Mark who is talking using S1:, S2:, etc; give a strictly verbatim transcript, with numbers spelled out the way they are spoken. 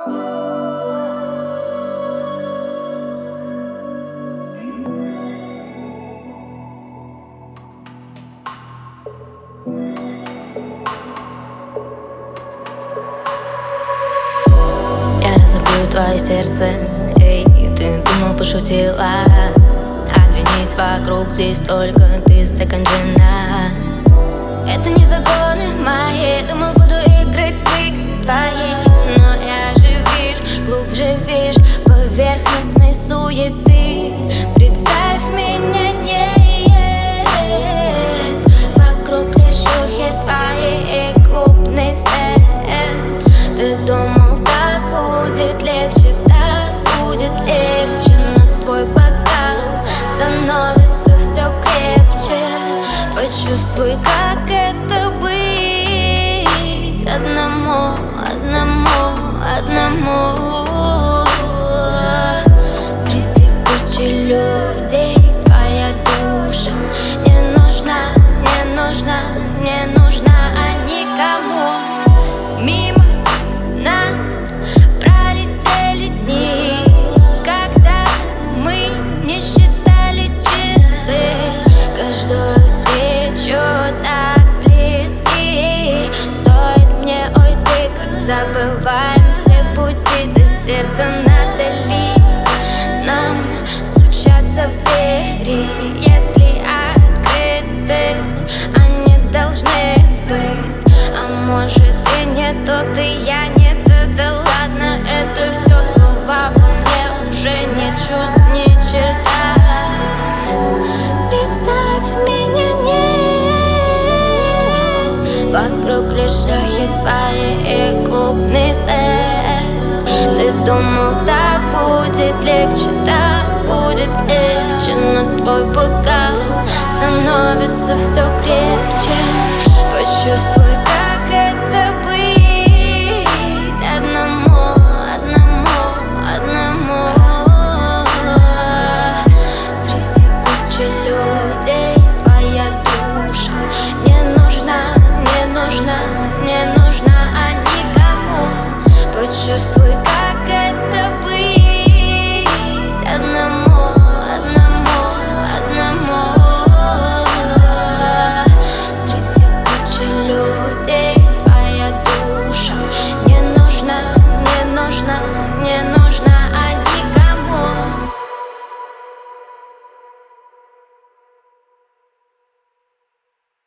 S1: Я разобью твое сердце, эй, ты думал, пошутила. Оглянись вокруг, здесь только ты, стакан джина. Это не законы мои, думал, буду играть в игры твои. Но я же вижу, глубже вижу поверхностной суеты. Представь, меня нет, вокруг лишь ухи твои и клубный свет. Ты думал, так будет легче, так будет легче, но твой бокал становится все крепче. Почувствуй, как это быть одному, одному, одному. Среди кучи людей твоя душа не нужна, не нужна, не нужна никому. Мимо нас пролетели дни, когда мы не считали часы. Каждую встречу так близки. Стоит мне уйти, как забываем все пути до сердца надали. Нам стучатся в двери, если открыты они должны быть. А может и нет, тот и я нет, да ладно, это все слова. Мне уже нет чувств, ни черта. Представь, меня нет, вокруг лишь шахи твои и клубный свет. Ты думал, так будет легче, так будет легче, но твой бокал становится все крепче.